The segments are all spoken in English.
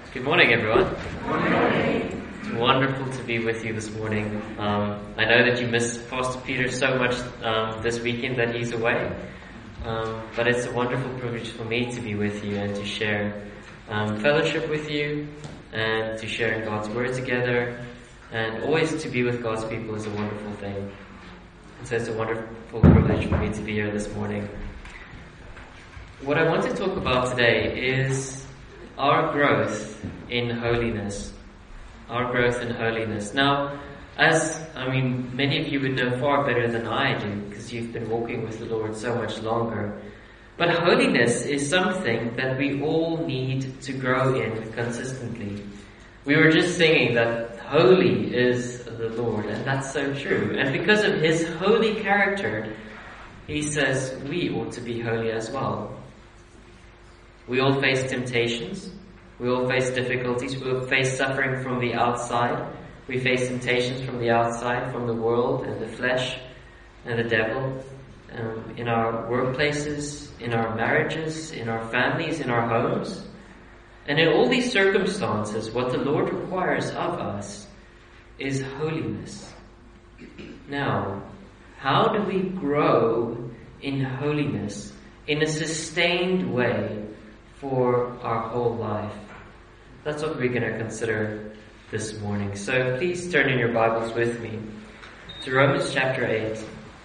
Good morning, everyone. Good morning. It's wonderful to be with you this morning. I know that you missed Pastor Peter so much this weekend that he's away, but it's a wonderful privilege for me to be with you and to share fellowship with you and to share in God's Word together, and always to be with God's people is a wonderful thing. And so it's a wonderful privilege for me to be here this morning. What I want to talk about today is our growth in holiness. Our growth in holiness. Now, many of you would know far better than I do, because you've been walking with the Lord so much longer. But holiness is something that we all need to grow in consistently. We were just singing that holy is the Lord, and that's so true. And because of His holy character, He says we ought to be holy as well. We all face temptations. We all face difficulties. We all face suffering from the outside. We face temptations from the outside, from the world and the flesh and the devil, in our workplaces, in our marriages, in our families, in our homes. And in all these circumstances, what the Lord requires of us is holiness. Now, how do we grow in holiness in a sustained way for our whole life? That's what we're going to consider this morning. So please turn in your Bibles with me to Romans chapter 8.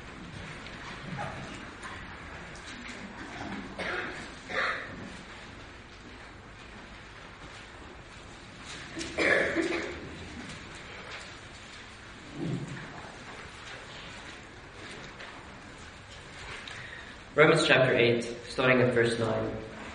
Romans chapter 8, starting at verse 9.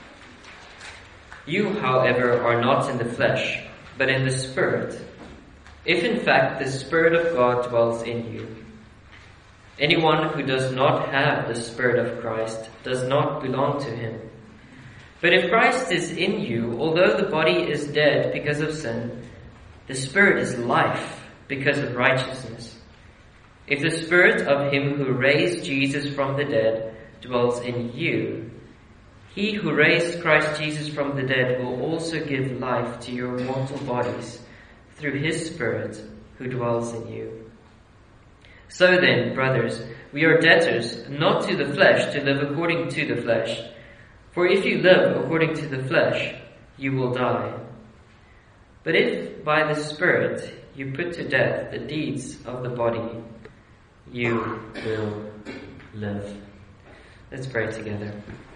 You, however, are not in the flesh, but in the Spirit, if in fact the Spirit of God dwells in you. Anyone who does not have the Spirit of Christ does not belong to Him. But if Christ is in you, although the body is dead because of sin, the Spirit is life because of righteousness. If the Spirit of Him who raised Jesus from the dead dwells in you, He who raised Christ Jesus from the dead will also give life to your mortal bodies through His Spirit who dwells in you. So then, brothers, we are debtors not to the flesh to live according to the flesh. For if you live according to the flesh, you will die. But if by the Spirit you put to death the deeds of the body, you will live. Let's pray together.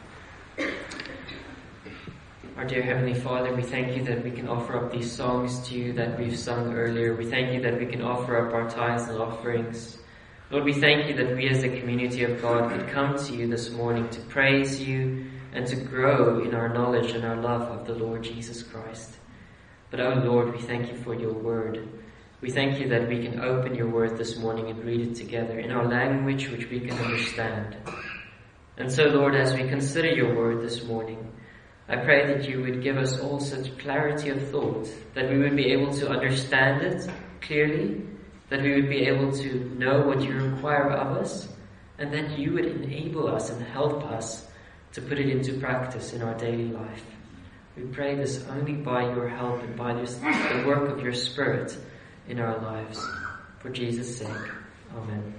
Our dear Heavenly Father, we thank you that we can offer up these songs to you that we've sung earlier. We thank you that we can offer up our tithes and offerings. Lord, we thank you that we as a community of God could come to you this morning to praise you and to grow in our knowledge and our love of the Lord Jesus Christ. But oh Lord, we thank you for your word. We thank you that we can open your word this morning and read it together in our language which we can understand. And so, Lord, as we consider your word this morning, I pray that you would give us all such clarity of thought, that we would be able to understand it clearly, that we would be able to know what you require of us, and that you would enable us and help us to put it into practice in our daily life. We pray this only by your help and by the work of your Spirit in our lives. For Jesus' sake. Amen.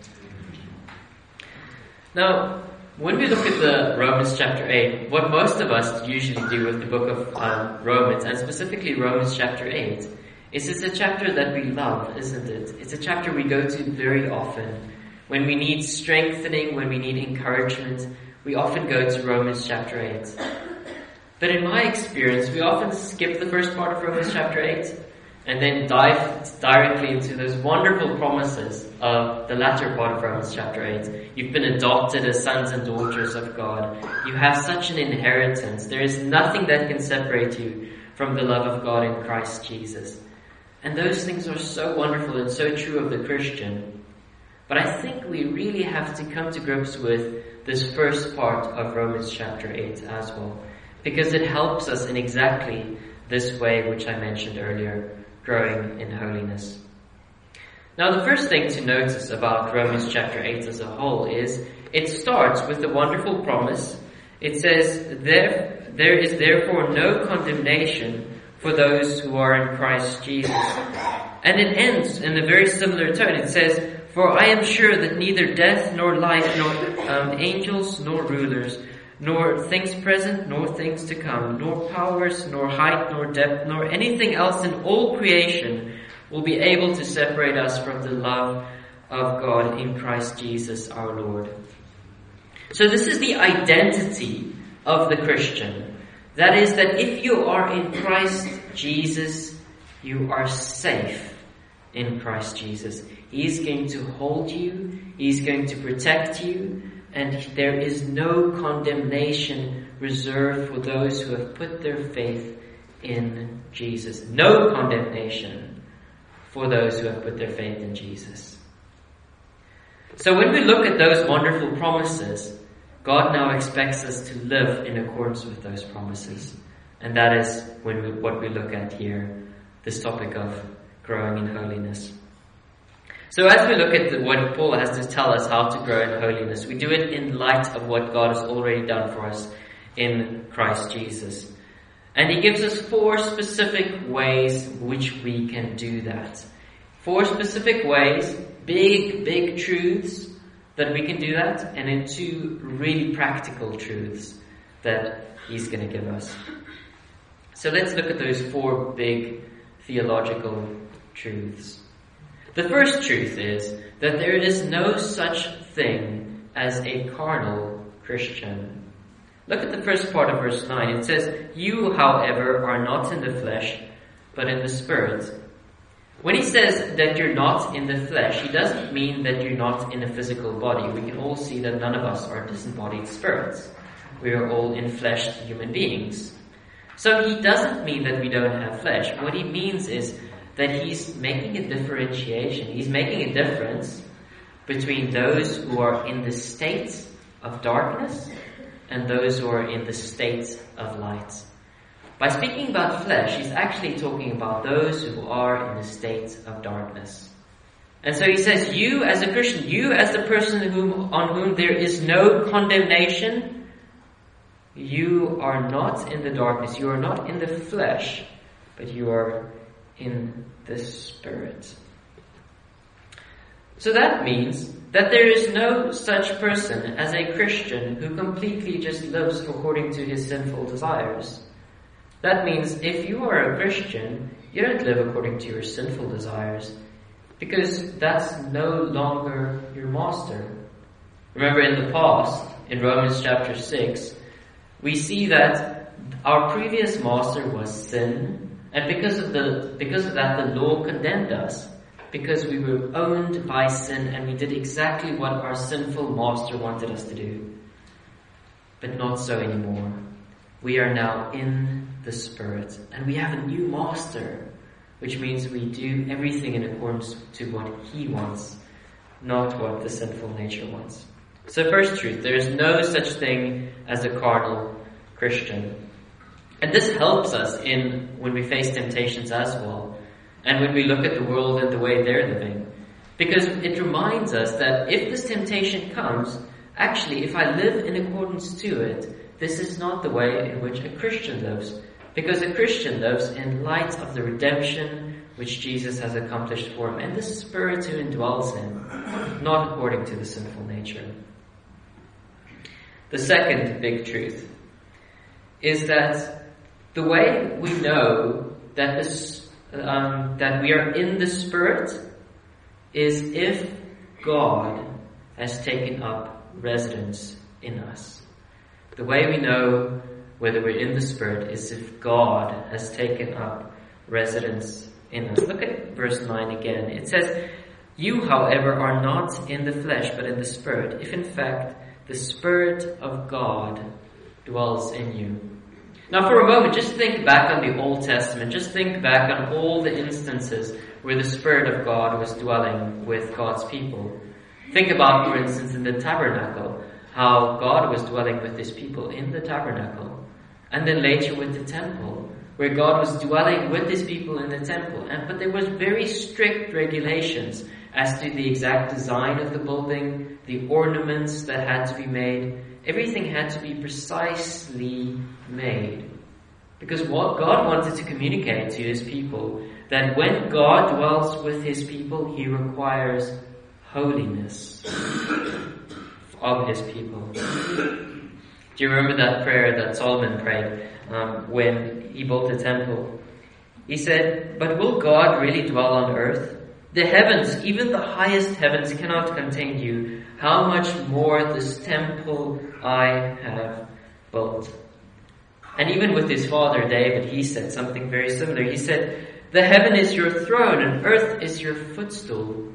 Now, when we look at the Romans chapter 8, what most of us usually do with the book of Romans, and specifically Romans chapter 8, is it's a chapter that we love, isn't it? It's a chapter we go to very often. When we need strengthening, when we need encouragement, we often go to Romans chapter 8. But in my experience, we often skip the first part of Romans chapter 8 and then dive directly into those wonderful promises of the latter part of Romans chapter 8. You've been adopted as sons and daughters of God. You have such an inheritance. There is nothing that can separate you from the love of God in Christ Jesus. And those things are so wonderful and so true of the Christian. But I think we really have to come to grips with this first part of Romans chapter 8 as well, because it helps us in exactly this way which I mentioned earlier, growing in holiness. Now, the first thing to notice about Romans chapter 8 as a whole is it starts with the wonderful promise. It says, there is therefore no condemnation for those who are in Christ Jesus. And it ends in a very similar tone. It says, "For I am sure that neither death, nor life, nor angels, nor rulers, nor things present, nor things to come, nor powers, nor height, nor depth, nor anything else in all creation will be able to separate us from the love of God in Christ Jesus our Lord." So this is the identity of the Christian. That is, that if you are in Christ Jesus, you are safe in Christ Jesus. He's going to hold you, He's going to protect you, and there is no condemnation reserved for those who have put their faith in Jesus. No condemnation for those who have put their faith in Jesus. So when we look at those wonderful promises, God now expects us to live in accordance with those promises. And that is what we look at here, this topic of growing in holiness. So as we look at what Paul has to tell us how to grow in holiness, we do it in light of what God has already done for us in Christ Jesus. And he gives us 4 specific ways which we can do that. 4 specific ways, big truths that we can do that, and then 2 really practical truths that he's going to give us. So let's look at those 4 big theological truths. The first truth is that there is no such thing as a carnal Christian. Look at the first part of verse 9. It says, "You, however, are not in the flesh, but in the Spirit." When he says that you're not in the flesh, he doesn't mean that you're not in a physical body. We can all see that none of us are disembodied spirits. We are all in-fleshed human beings. So he doesn't mean that we don't have flesh. What he means is that he's making a differentiation. He's making a difference between those who are in the state of darkness and those who are in the state of light. By speaking about flesh, he's actually talking about those who are in the state of darkness. And so he says, you as a Christian, you as the person on whom there is no condemnation, you are not in the darkness. You are not in the flesh, but you are in the Spirit. So that means that there is no such person as a Christian who completely just lives according to his sinful desires. That means if you are a Christian, you don't live according to your sinful desires, because that's no longer your master. Remember in the past, in Romans chapter 6, we see that our previous master was sin, and because of that the law condemned us, because we were owned by sin and we did exactly what our sinful master wanted us to do. But not so anymore. We are now in the Spirit, and we have a new master, which means we do everything in accordance to what he wants, not what the sinful nature wants. So first truth, there is no such thing as a carnal Christian. And this helps us when we face temptations as well, and when we look at the world and the way they're living. Because it reminds us that if this temptation comes, actually, if I live in accordance to it, this is not the way in which a Christian lives. Because a Christian lives in light of the redemption which Jesus has accomplished for him, and the Spirit who indwells him, not according to the sinful nature. The second big truth is that the way we know that that we are in the Spirit is if God has taken up residence in us. The way we know whether we're in the Spirit is if God has taken up residence in us. Look at verse 9 again. It says, "You, however, are not in the flesh, but in the Spirit, if in fact the Spirit of God dwells in you." Now for a moment, just think back on the Old Testament. Just think back on all the instances where the Spirit of God was dwelling with God's people. Think about, for instance, in the tabernacle, how God was dwelling with his people in the tabernacle. And then later with the temple, where God was dwelling with his people in the temple. But there was very strict regulations as to the exact design of the building, the ornaments that had to be made. Everything had to be precisely made, Because what God wanted to communicate to his people, that when God dwells with his people, he requires holiness of his people. Do you remember that prayer that Solomon prayed when he built the temple? He said, "But will God really dwell on earth? The heavens, even the highest heavens, cannot contain you. How much more this temple I have built." And even with his father David, he said something very similar. He said, "The heaven is your throne and earth is your footstool."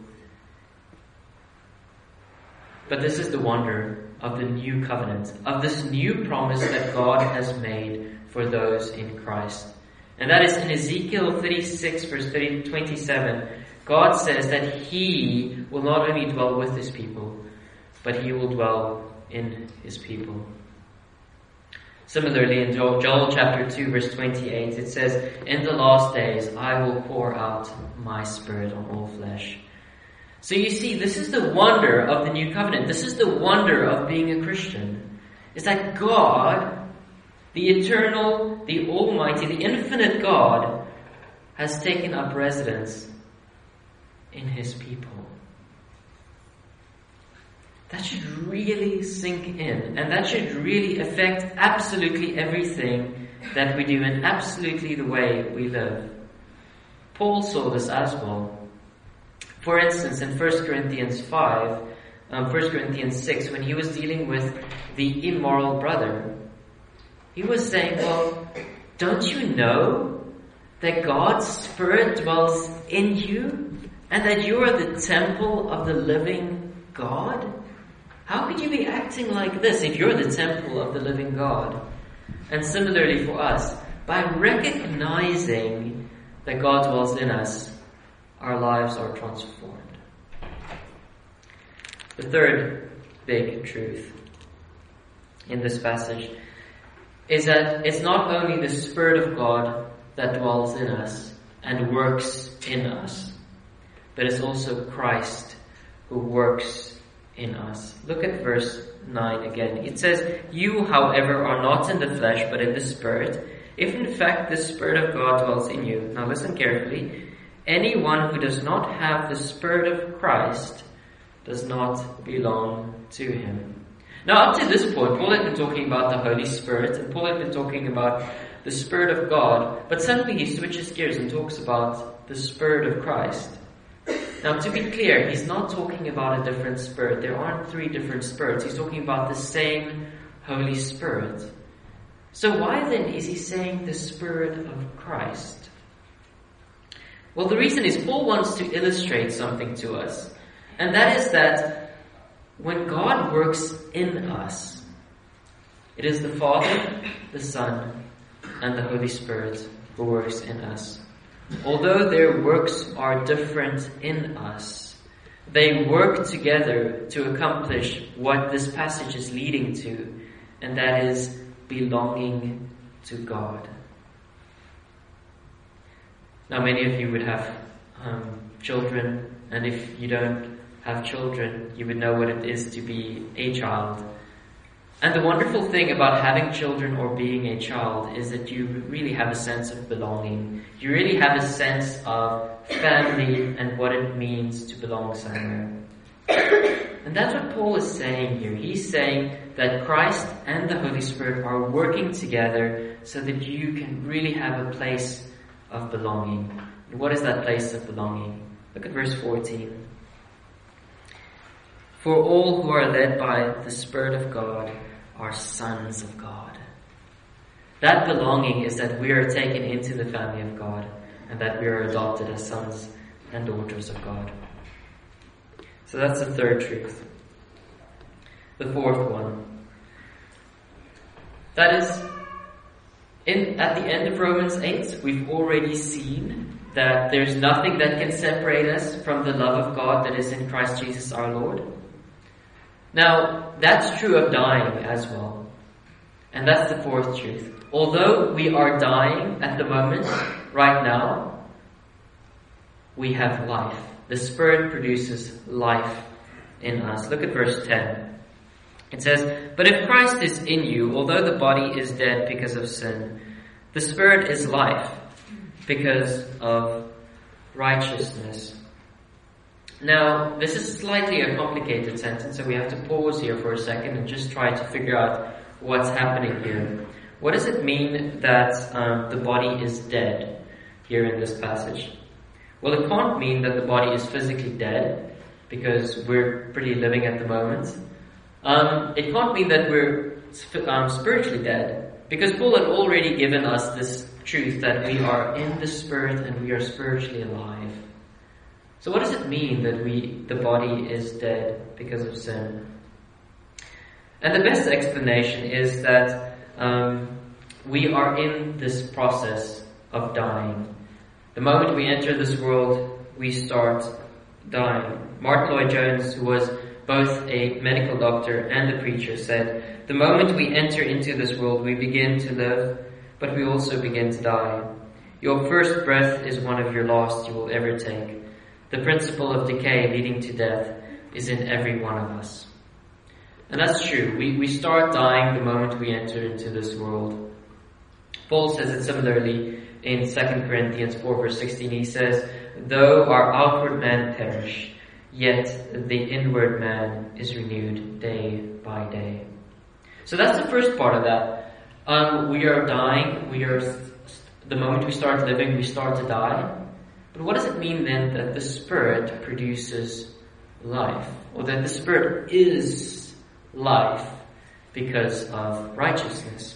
But this is the wonder of the new covenant, of this new promise that God has made for those in Christ. And that is in Ezekiel 36 verse 27. God says that he will not only dwell with his people, but he will dwell in his people. Similarly, in Joel chapter 2 verse 28, it says, "In the last days I will pour out my spirit on all flesh." So you see, this is the wonder of the new covenant. This is the wonder of being a Christian. It's that God, the eternal, the almighty, the infinite God, has taken up residence in his people. That should really sink in, and that should really affect absolutely everything that we do and absolutely the way we live. Paul saw this as well. For instance, in 1 Corinthians 6, when he was dealing with the immoral brother, he was saying, well, don't you know that God's Spirit dwells in you and that you are the temple of the living God? How could you be acting like this if you're the temple of the living God? And similarly for us, by recognizing that God dwells in us, our lives are transformed. The third big truth in this passage is that it's not only the Spirit of God that dwells in us and works in us, but it's also Christ who works in us. Look at verse 9 again. It says, "You, however, are not in the flesh, but in the Spirit, if in fact the Spirit of God dwells in you." Now listen carefully. "Anyone who does not have the Spirit of Christ does not belong to him." Now up to this point, Paul had been talking about the Holy Spirit, and Paul had been talking about the Spirit of God, but suddenly he switches gears and talks about the Spirit of Christ. Now to be clear, he's not talking about a different Spirit. There aren't three different Spirits. He's talking about the same Holy Spirit. So why then is he saying the Spirit of Christ? Well, the reason is Paul wants to illustrate something to us. And that is that when God works in us, it is the Father, the Son, and the Holy Spirit who works in us. Although their works are different in us, they work together to accomplish what this passage is leading to, and that is belonging to God. Now, many of you would have children, and if you don't have children, you would know what it is to be a child. And the wonderful thing about having children or being a child is that you really have a sense of belonging. You really have a sense of family and what it means to belong somewhere. And that's what Paul is saying here. He's saying that Christ and the Holy Spirit are working together so that you can really have a place of belonging. And what is that place of belonging? Look at verse 14. "For all who are led by the Spirit of God are sons of God." That belonging is that we are taken into the family of God and that we are adopted as sons and daughters of God. So that's the third truth. The fourth one. That is, at the end of Romans 8, we've already seen that there's nothing that can separate us from the love of God that is in Christ Jesus our Lord. Now, that's true of dying as well. And that's the fourth truth. Although we are dying at the moment, right now, we have life. The Spirit produces life in us. Look at verse 10. It says, "But if Christ is in you, although the body is dead because of sin, The Spirit is life because of righteousness. Now, this is slightly a complicated sentence, so we have to pause here for a second and just try to figure out what's happening here. What does it mean that the body is dead here in this passage? Well, it can't mean that the body is physically dead, because we're pretty living at the moment. It can't mean that we're spiritually dead, because Paul had already given us this truth that we are in the Spirit and we are spiritually alive. So what does it mean that the body is dead because of sin? And the best explanation is that we are in this process of dying. The moment we enter this world, we start dying. Martin Lloyd-Jones, who was both a medical doctor and a preacher, said, "The moment we enter into this world, we begin to live, but we also begin to die. Your first breath is one of your last you will ever take. The principle of decay leading to death is in every one of us." And that's true. We start dying the moment we enter into this world. Paul says it similarly in 2 Corinthians 4 verse 16. He says, "Though our outward man perish, yet the inward man is renewed day by day." So that's the first part of that. We are dying. The moment we start living, we start to die. But what does it mean then that the Spirit produces life? Or that the Spirit is life because of righteousness?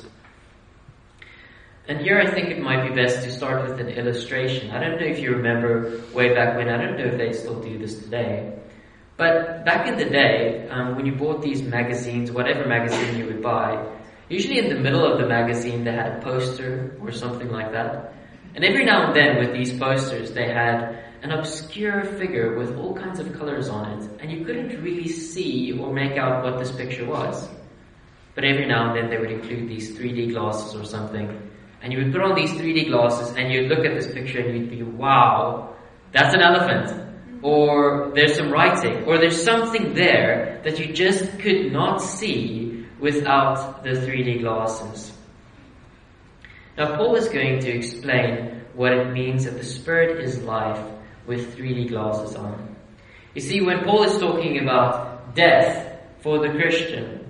And here I think it might be best to start with an illustration. I don't know if you remember way back when, I don't know if they still do this today. But back in the day, when you bought these magazines, whatever magazine you would buy, usually in the middle of the magazine they had a poster or something like that. And every now and then with these posters they had an obscure figure with all kinds of colors on it, and you couldn't really see or make out what this picture was. But every now and then they would include these 3D glasses or something, and you would put on these 3D glasses and you'd look at this picture and you'd be, wow, that's an elephant. Or there's some writing, or there's something there that you just could not see without the 3D glasses. Now Paul is going to explain what it means that the Spirit is life with 3D glasses on. You see, when Paul is talking about death for the Christian,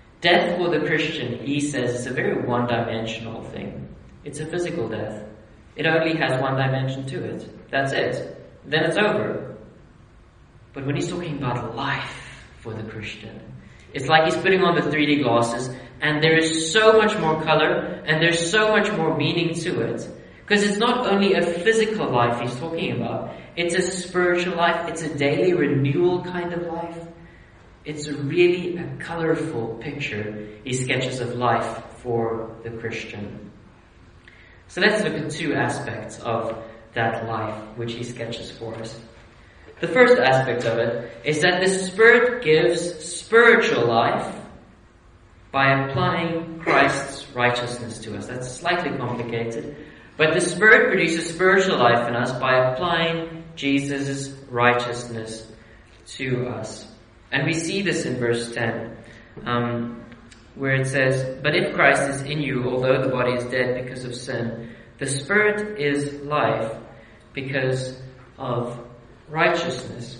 he says, is a very one-dimensional thing. It's a physical death. It only has one dimension to it. That's it. Then it's over. But when he's talking about life for the Christian, it's like he's putting on the 3D glasses, and there is so much more color, and there's so much more meaning to it. Because it's not only a physical life he's talking about, it's a spiritual life, it's a daily renewal kind of life. It's really a colorful picture he sketches of life for the Christian. So let's look at two aspects of that life which he sketches for us. The first aspect of it is that the Spirit gives spiritual life by applying Christ's righteousness to us. That's slightly complicated, but the Spirit produces spiritual life in us by applying Jesus' righteousness to us. And we see this in verse 10, where it says, "But if Christ is in you, although the body is dead because of sin, the Spirit is life because of righteousness."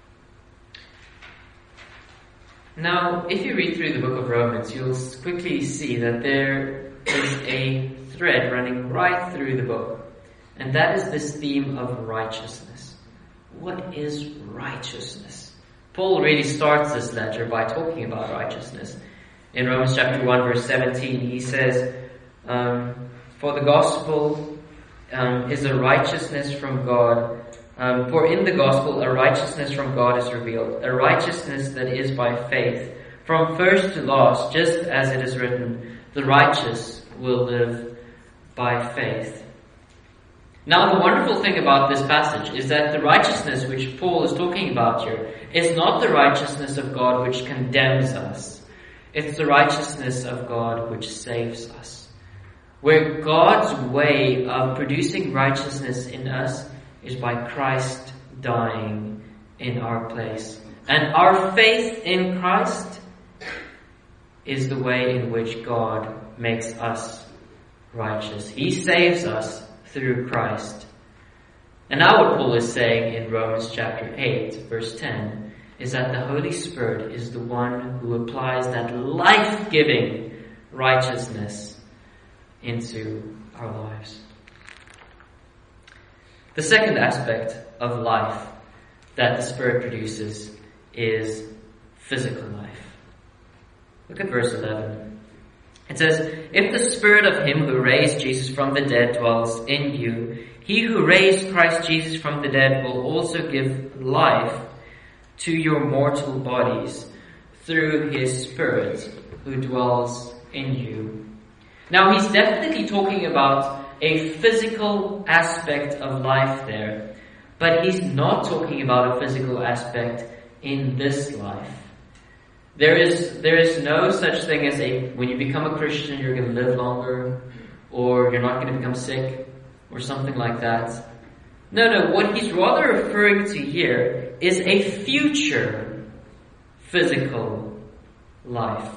Now, if you read through the book of Romans, you'll quickly see that there is a thread running right through the book, and that is this theme of righteousness. What is righteousness? Paul really starts this letter by talking about righteousness. In Romans chapter 1 verse 17, he says, "For the gospel is a righteousness from God. For in the gospel a righteousness from God is revealed, a righteousness that is by faith. From first to last, just as it is written, the righteous will live by faith." Now the wonderful thing about this passage is that the righteousness which Paul is talking about here is not the righteousness of God which condemns us. It's the righteousness of God which saves us. Where God's way of producing righteousness in us is by Christ dying in our place. And our faith in Christ is the way in which God makes us righteous. He saves us through Christ. And now what Paul is saying in Romans chapter 8, verse 10, is that the Holy Spirit is the one who applies that life-giving righteousness into our lives. The second aspect of life that the Spirit produces is physical life. Look at verse 11. It says, "If the Spirit of him who raised Jesus from the dead dwells in you, he who raised Christ Jesus from the dead will also give life to your mortal bodies through his Spirit who dwells in you." Now he's definitely talking about a physical aspect of life there, but he's not talking about a physical aspect in this life. There is no such thing as when you become a Christian, you're going to live longer, or you're not going to become sick, or something like that. No, what he's rather referring to here is a future physical life.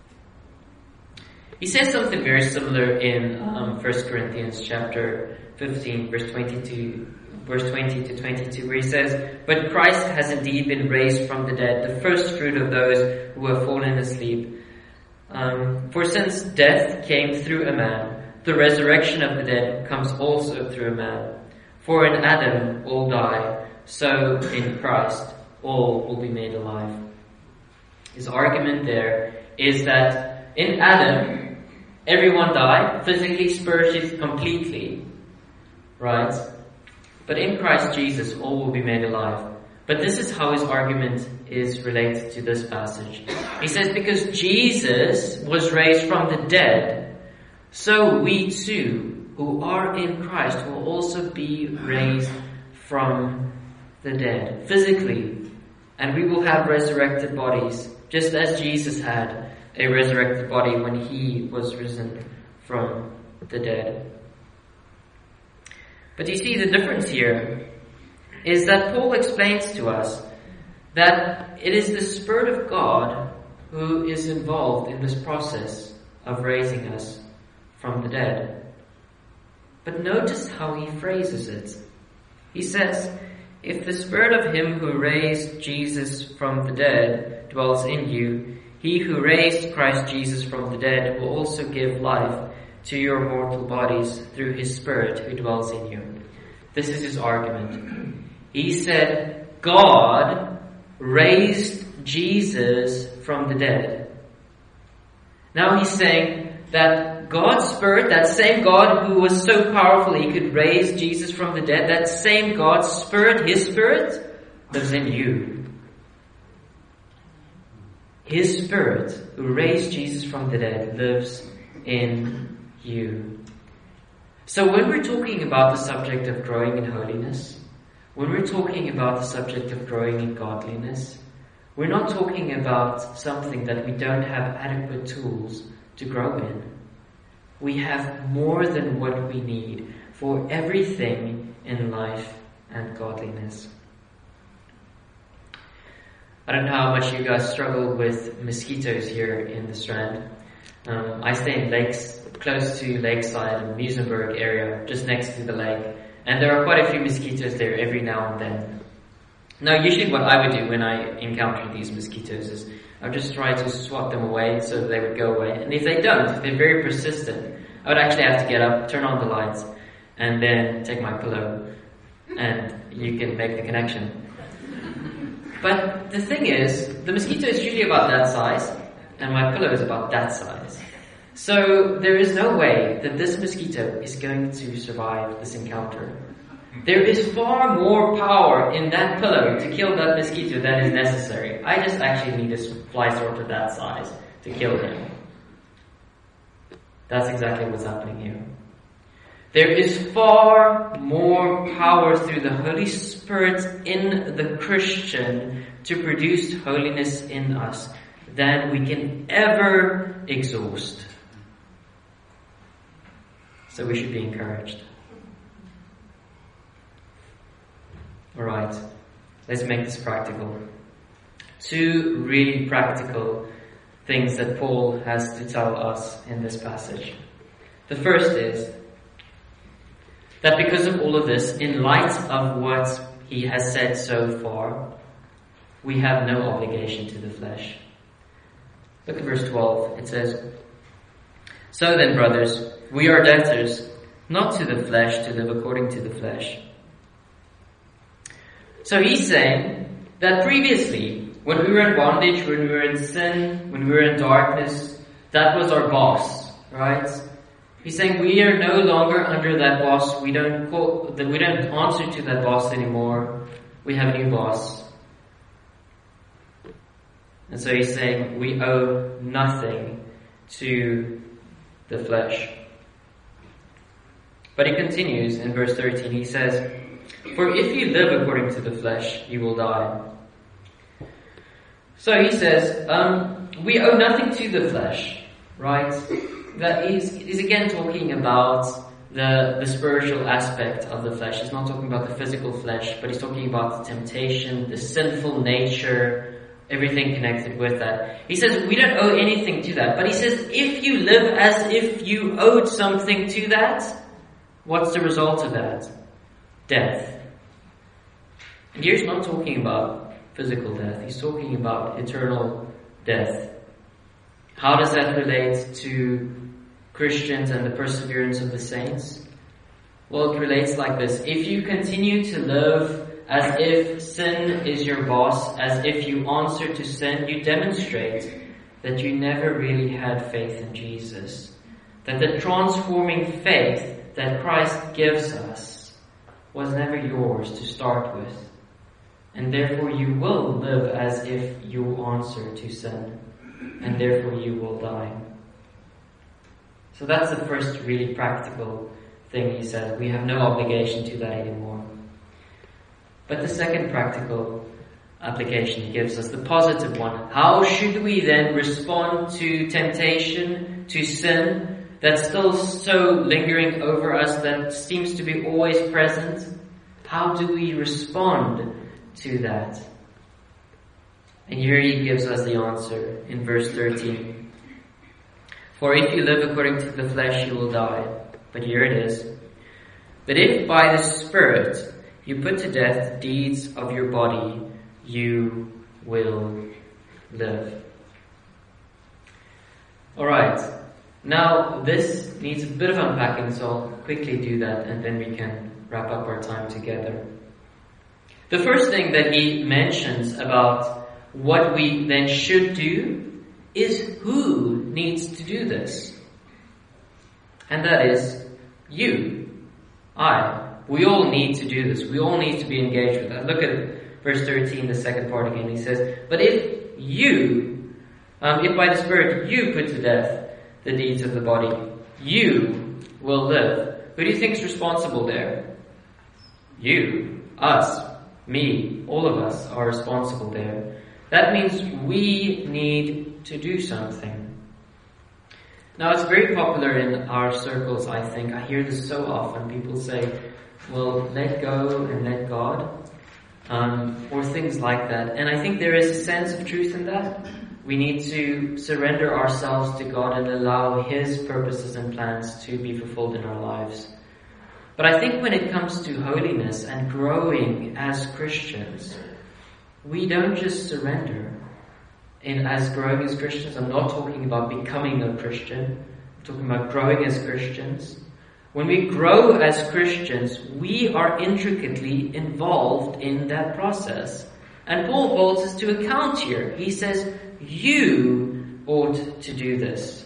He says something very similar in 1 Corinthians chapter 15, verse 20 to 22, where he says, "But Christ has indeed been raised from the dead, the first fruit of those who have fallen asleep. For since death came through a man, the resurrection of the dead comes also through a man. For in Adam all die, so in Christ all will be made alive." His argument there is that in Adam, everyone died, physically, spiritually, completely. Right? But in Christ Jesus, all will be made alive. But this is how his argument is related to this passage. He says, because Jesus was raised from the dead, so we too, who are in Christ, will also be raised from the dead, physically. And we will have resurrected bodies, just as Jesus had a resurrected body when he was risen from the dead. But you see, the difference here is that Paul explains to us that it is the Spirit of God who is involved in this process of raising us from the dead. But notice how he phrases it. He says, "If the Spirit of him who raised Jesus from the dead dwells in you, he who raised Christ Jesus from the dead will also give life to your mortal bodies through his Spirit who dwells in you." This is his argument. He said, God raised Jesus from the dead. Now he's saying that God's Spirit, that same God who was so powerful he could raise Jesus from the dead, that same God's Spirit, his Spirit, lives in you. His Spirit, who raised Jesus from the dead, lives in you. So when we're talking about the subject of growing in holiness, when we're talking about the subject of growing in godliness, we're not talking about something that we don't have adequate tools to grow in. We have more than what we need for everything in life and godliness. I don't know how much you guys struggle with mosquitoes here in the Strand. I stay in lakes, close to Lakeside and Muizenberg area, just next to the lake. And there are quite a few mosquitoes there every now and then. Now, usually what I would do when I encounter these mosquitoes is I would just try to swat them away so that they would go away. And if they don't, if they're very persistent, I would actually have to get up, turn on the lights, and then take my pillow, and you can make the connection. But the thing is, the mosquito is usually about that size, and my pillow is about that size. So there is no way that this mosquito is going to survive this encounter. There is far more power in that pillow to kill that mosquito than is necessary. I just actually need a fly swatter that size to kill him. That's exactly what's happening here. There is far more power through the Holy Spirit in the Christian to produce holiness in us than we can ever exhaust. So we should be encouraged. Alright, let's make this practical. 2 really practical things that Paul has to tell us in this passage. The first is that because of all of this, in light of what he has said so far, we have no obligation to the flesh. Look at verse 12. It says, "So then, brothers, we are debtors, not to the flesh, to live according to the flesh." So he's saying that previously, when we were in bondage, when we were in sin, when we were in darkness, that was our boss, right? He's saying we are no longer under that boss. We don't answer to that boss anymore. We have a new boss. And so he's saying we owe nothing to the flesh. But he continues in verse 13. He says, "For if you live according to the flesh, you will die." So he says, we owe nothing to the flesh, right? That he's again talking about the spiritual aspect of the flesh. He's not talking about the physical flesh, but he's talking about the temptation, the sinful nature, everything connected with that. He says we don't owe anything to that. But he says if you live as if you owed something to that, what's the result of that? Death. And here he's not talking about physical death. He's talking about eternal death. How does that relate to Christians and the perseverance of the saints? Well, it relates like this. If you continue to live as if sin is your boss, as if you answer to sin, you demonstrate that you never really had faith in Jesus. That the transforming faith that Christ gives us was never yours to start with. And therefore you will live as if you answer to sin. And therefore you will die. So that's the first really practical thing he says. We have no obligation to that anymore. But the second practical application he gives us, the positive one. How should we then respond to temptation, to sin, that's still so lingering over us, that seems to be always present? How do we respond to that? And here he gives us the answer in verse 13. "For if you live according to the flesh, you will die." But here it is. "But if by the Spirit you put to death the deeds of your body, you will live." Alright, now this needs a bit of unpacking, so I'll quickly do that and then we can wrap up our time together. The first thing that he mentions about what we then should do is who needs to do this. And that is you, I. We all need to do this. We all need to be engaged with that. Look at verse 13, the second part again. He says, "But if by the Spirit you put to death the deeds of the body, you will live." Who do you think is responsible there? You, us, me, all of us are responsible there. That means we need to do something. Now, it's very popular in our circles, I think. I hear this so often. People say, well, let go and let God, or things like that. And I think there is a sense of truth in that. We need to surrender ourselves to God and allow His purposes and plans to be fulfilled in our lives. But I think when it comes to holiness and growing as Christians, we don't just surrender. As growing as Christians, I'm not talking about becoming a Christian. I'm talking about growing as Christians. When we grow as Christians, we are intricately involved in that process. And Paul holds us to account here. He says, you ought to do this.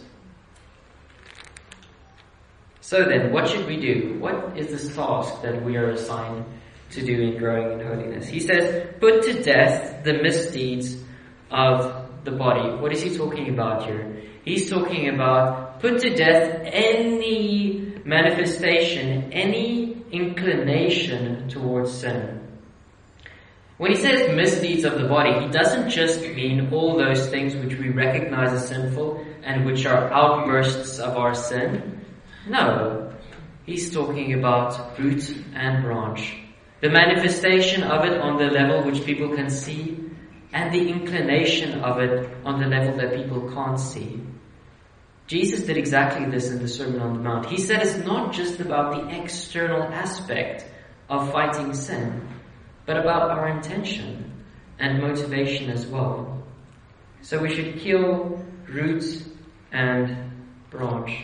So then, what should we do? What is this task that we are assigned to do in growing in holiness? He says, put to death the misdeeds of the body. What is he talking about here? He's talking about put to death any manifestation, any inclination towards sin. When he says misdeeds of the body, he doesn't just mean all those things which we recognize as sinful and which are outbursts of our sin. No, he's talking about root and branch. The manifestation of it on the level which people can see, and the inclination of it on the level that people can't see. Jesus did exactly this in the Sermon on the Mount. He said it's not just about the external aspect of fighting sin, but about our intention and motivation as well. So we should kill root and branch.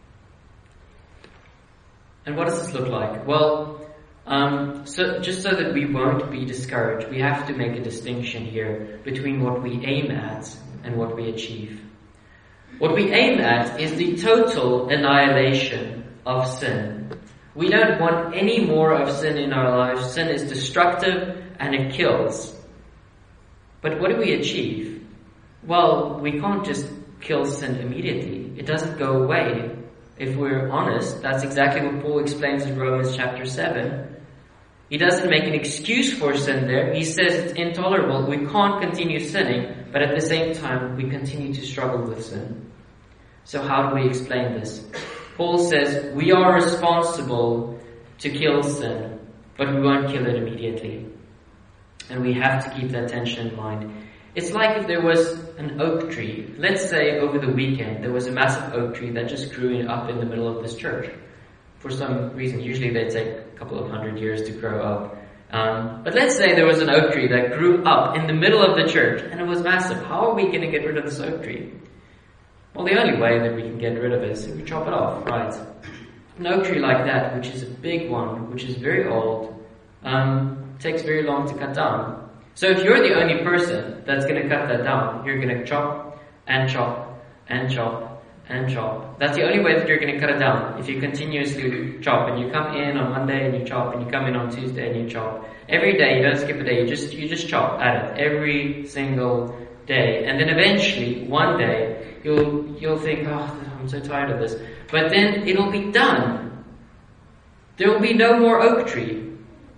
And what does this look like? Well, just so that we won't be discouraged, we have to make a distinction here between what we aim at and what we achieve. What we aim at is the total annihilation of sin. We don't want any more of sin in our lives. Sin is destructive and it kills. But what do we achieve? Well, we can't just kill sin immediately. It doesn't go away. If we're honest, that's exactly what Paul explains in Romans chapter 7. He doesn't make an excuse for sin there. He says it's intolerable. We can't continue sinning, but at the same time, we continue to struggle with sin. So how do we explain this? Paul says we are responsible to kill sin, but we won't kill it immediately. And we have to keep that tension in mind. It's like if there was an oak tree. Let's say over the weekend there was a massive oak tree that just grew up in the middle of this church. For some reason, usually they take a couple of 100 years to grow up. But let's say there was an oak tree that grew up in the middle of the church and it was massive. How are we going to get rid of this oak tree? Well, the only way that we can get rid of it is if we chop it off, right? An oak tree like that, which is a big one, which is very old, takes very long to cut down. So if you're the only person that's going to cut that down, you're going to chop and chop and chop and chop. That's the only way that you're going to cut it down. If you continuously chop and you come in on Monday and you chop and you come in on Tuesday and you chop. Every day, you don't skip a day, you just chop at it every single day. And then eventually, one day, you'll think, oh, I'm so tired of this. But then it'll be done. There will be no more oak tree.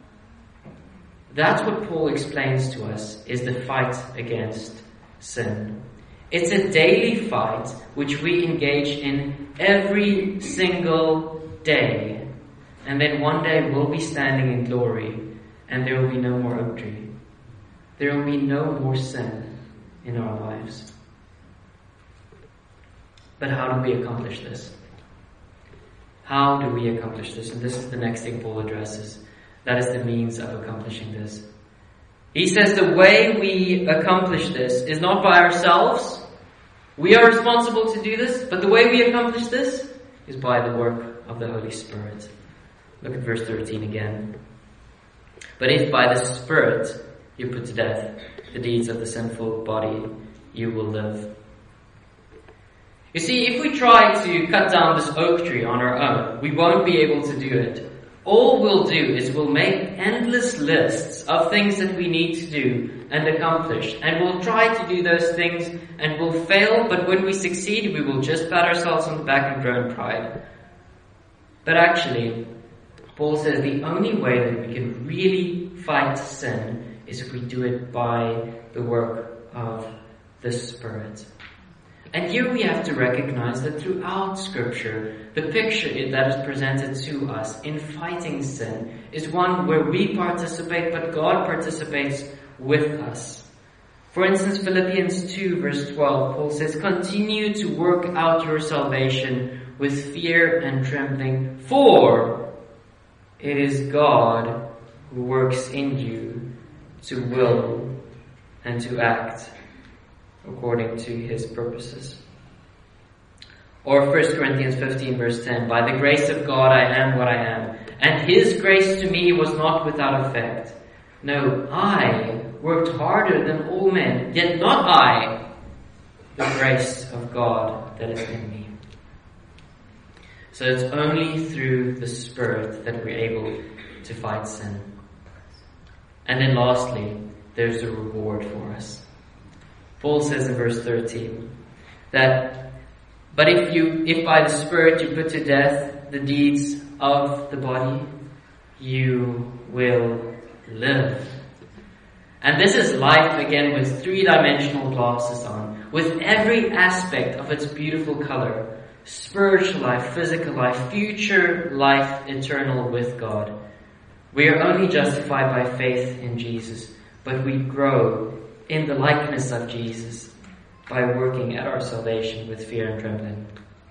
That's what Paul explains to us is the fight against sin. It's a daily fight which we engage in every single day. And then one day we'll be standing in glory and there will be no more oak tree. There will be no more sin in our lives. But how do we accomplish this? How do we accomplish this? And this is the next thing Paul addresses. That is the means of accomplishing this. He says the way we accomplish this is not by ourselves. We are responsible to do this, but the way we accomplish this is by the work of the Holy Spirit. Look at verse 13 again. But if by the Spirit you put to death the deeds of the sinful body, you will live. You see, if we try to cut down this oak tree on our own, we won't be able to do it. All we'll do is we'll make endless lists of things that we need to do and accomplish. And we'll try to do those things and we'll fail, but when we succeed, we will just pat ourselves on the back and grow in pride. But actually, Paul says the only way that we can really fight sin is if we do it by the work of the Spirit. And here we have to recognize that throughout Scripture, the picture that is presented to us in fighting sin is one where we participate, but God participates with us. For instance, Philippians 2 verse 12, Paul says, "Continue to work out your salvation with fear and trembling, for it is God who works in you to will and to act according to His purposes." Or 1 Corinthians 15 verse 10, "By the grace of God I am what I am, and His grace to me was not without effect. No, I worked harder than all men, yet not I, the grace of God that is in me." So it's only through the Spirit that we're able to fight sin. And then lastly, there's a reward for us. Paul says in verse 13 that, "But if by the Spirit you put to death the deeds of the body, you will live." And this is life again with three-dimensional glasses on, with every aspect of its beautiful color. Spiritual life, physical life, future life, eternal with God. We are only justified by faith in Jesus, but we grow in the likeness of Jesus by working at our salvation with fear and trembling.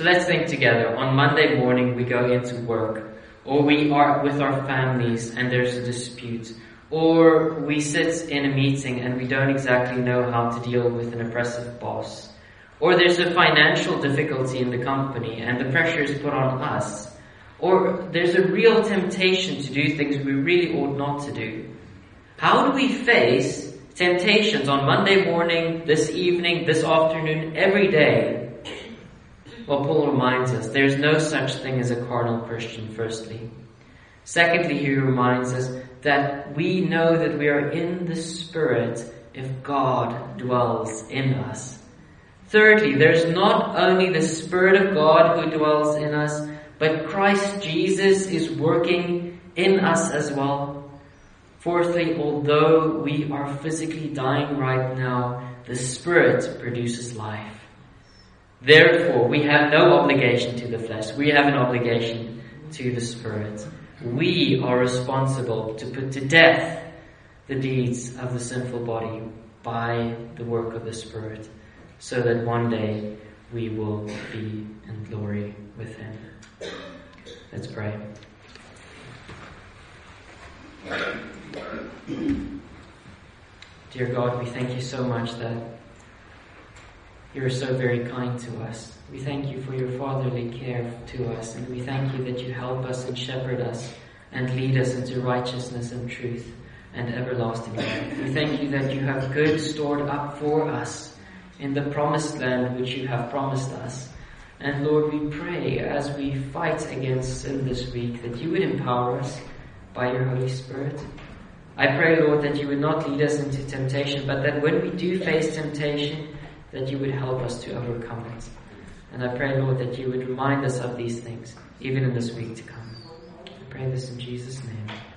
So let's think together. On Monday morning we go into work, or we are with our families and there's a dispute, or we sit in a meeting and we don't exactly know how to deal with an oppressive boss, or there's a financial difficulty in the company and the pressure is put on us, or there's a real temptation to do things we really ought not to do. How do we face temptations on Monday morning, this evening, this afternoon, every day? Well, Paul reminds us there's no such thing as a carnal Christian, firstly. Secondly, he reminds us that we know that we are in the Spirit if God dwells in us. Thirdly, there's not only the Spirit of God who dwells in us, but Christ Jesus is working in us as well. Fourthly, although we are physically dying right now, the Spirit produces life. Therefore, we have no obligation to the flesh. We have an obligation to the Spirit. We are responsible to put to death the deeds of the sinful body by the work of the Spirit, so that one day we will be in glory with Him. Let's pray. Dear God, we thank you so much that you are so very kind to us. We thank you for your fatherly care to us, and we thank you that you help us and shepherd us and lead us into righteousness and truth and everlasting life. We thank you that you have good stored up for us in the promised land which you have promised us. And Lord, we pray as we fight against sin this week that you would empower us by your Holy Spirit. I pray, Lord, that you would not lead us into temptation, but that when we do face temptation, that you would help us to overcome it. And I pray, Lord, that you would remind us of these things, even in this week to come. I pray this in Jesus' name.